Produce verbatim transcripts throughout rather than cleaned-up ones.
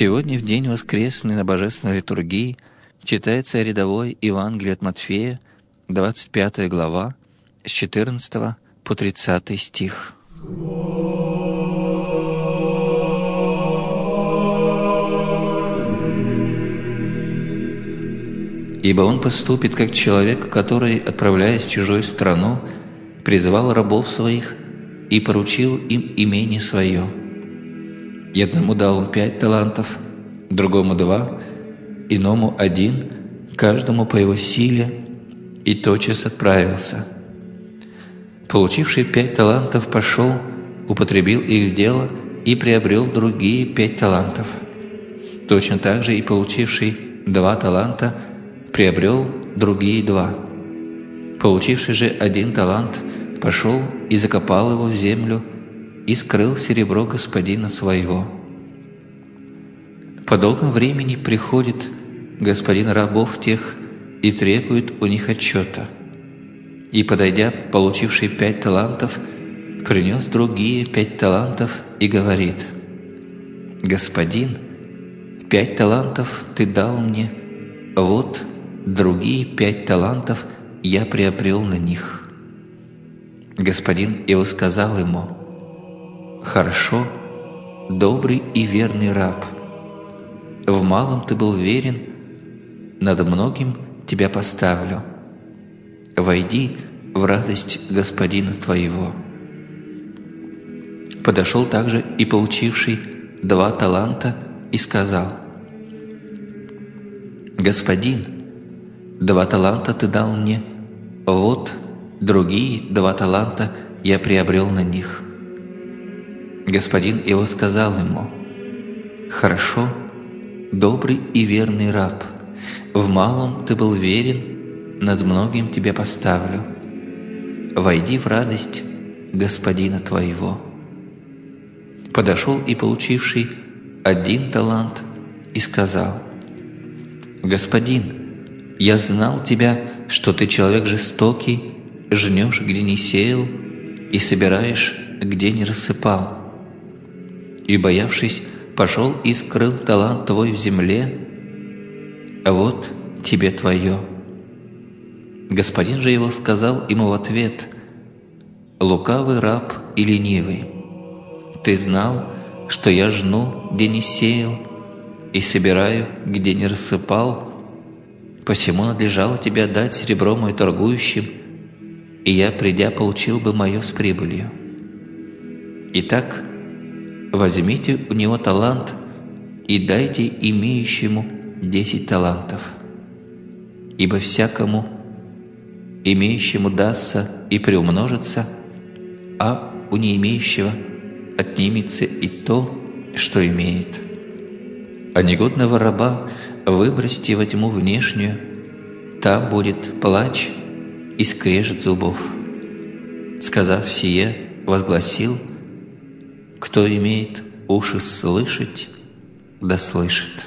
Сегодня, в день воскресный на Божественной литургии, читается рядовой Евангелие от Матфея, двадцать пятая глава, с четырнадцатого по тридцатый стих. «Ибо он поступит, как человек, который, отправляясь в чужую страну, призвал рабов своих и поручил им имение свое. И одному дал он пять талантов, другому два, иному один, каждому по его силе, и тотчас отправился. Получивший пять талантов пошел, употребил их в дело и приобрел другие пять талантов. Точно так же и получивший два таланта приобрел другие два. Получивший же один талант пошел и закопал его в землю и скрыл серебро господина своего. По долгом времени приходит господин рабов тех и требует у них отчета. И, подойдя, получивший пять талантов, принес другие пять талантов и говорит: «Господин, пять талантов ты дал мне, вот другие пять талантов я приобрел на них». Господин его сказал ему: «Хорошо, добрый и верный раб. В малом ты был верен, над многим тебя поставлю. Войди в радость господина твоего». Подошел также и получивший два таланта и сказал: «Господин, два таланта ты дал мне, вот другие два таланта я приобрел на них». Господин его сказал ему: «Хорошо, добрый и верный раб, в малом ты был верен, над многим тебя поставлю. Войди в радость господина твоего». Подошел и получивший один талант и сказал: «Господин, я знал тебя, что ты человек жестокий, жнешь, где не сеял, и собираешь, где не рассыпал. И, боявшись, пошел и скрыл талант твой в земле, а вот тебе твое». Господин же его сказал ему в ответ: «Лукавый раб и ленивый, ты знал, что я жну, где не сеял, и собираю, где не рассыпал, посему надлежало тебе отдать серебро мое торгующим, и я, придя, получил бы мое с прибылью. Итак, возьмите у него талант и дайте имеющему десять талантов. Ибо всякому имеющему дастся и приумножится, а у не имеющего отнимется и то, что имеет. А негодного раба выбросьте во тьму внешнюю, там будет плач и скрежет зубов». Сказав сие, возгласил: «Кто имеет уши слышать, да слышит».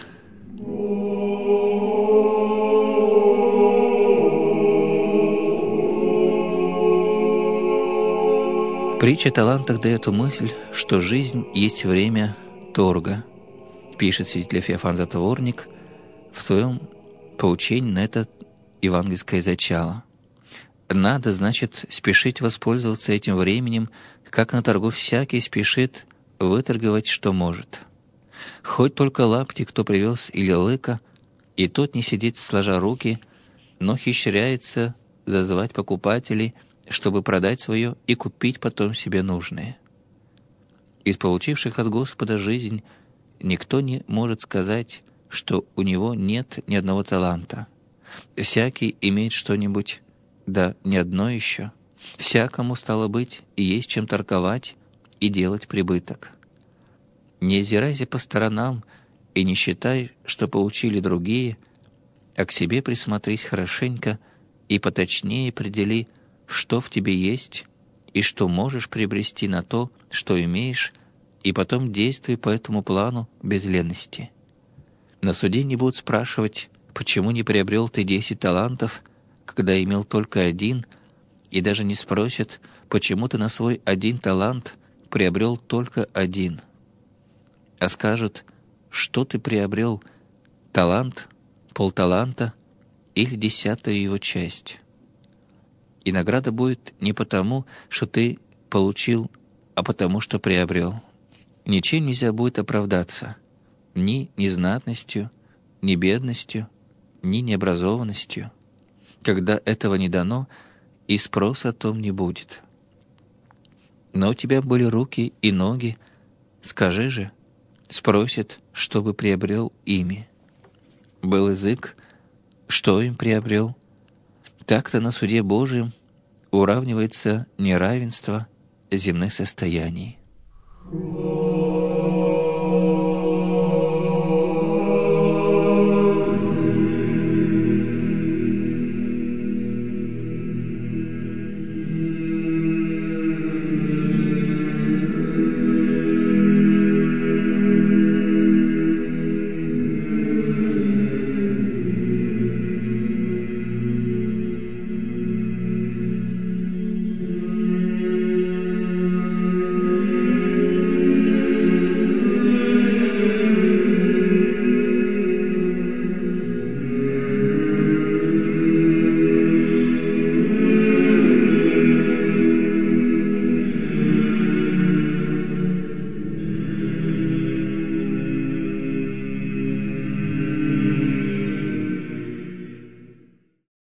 Притча о талантах дает мысль, что жизнь есть время торга, пишет святитель Феофан Затворник в своем поучении на это евангельское зачало. Надо, значит, спешить воспользоваться этим временем, как на торгу всякий спешит выторговать, что может. Хоть только лапти кто привез или лыка, и тот не сидит сложа руки, но хищряется зазвать покупателей, чтобы продать свое и купить потом себе нужное. Из получивших от Господа жизнь никто не может сказать, что у него нет ни одного таланта. Всякий имеет что-нибудь, да не одно еще. Всякому, стало быть, и есть чем торговать и делать прибыток. Не озирайся по сторонам и не считай, что получили другие, а к себе присмотрись хорошенько и поточнее определи, что в тебе есть и что можешь приобрести на то, что имеешь, и потом действуй по этому плану без лености. На суде не будут спрашивать, почему не приобрел ты десять талантов, когда имел только один, и даже не спросят, почему ты на свой один талант приобрел только один. А скажут, что ты приобрел талант, полталанта или десятую его часть. И награда будет не потому, что ты получил, а потому, что приобрел. Ничем нельзя будет оправдаться, ни незнатностью, ни бедностью, ни необразованностью. Когда этого не дано, и спроса о том не будет. Но у тебя были руки и ноги, скажи же, спросят, чтобы приобрел ими. Был язык, что им приобрел? Так-то на суде Божьем уравнивается неравенство земных состояний.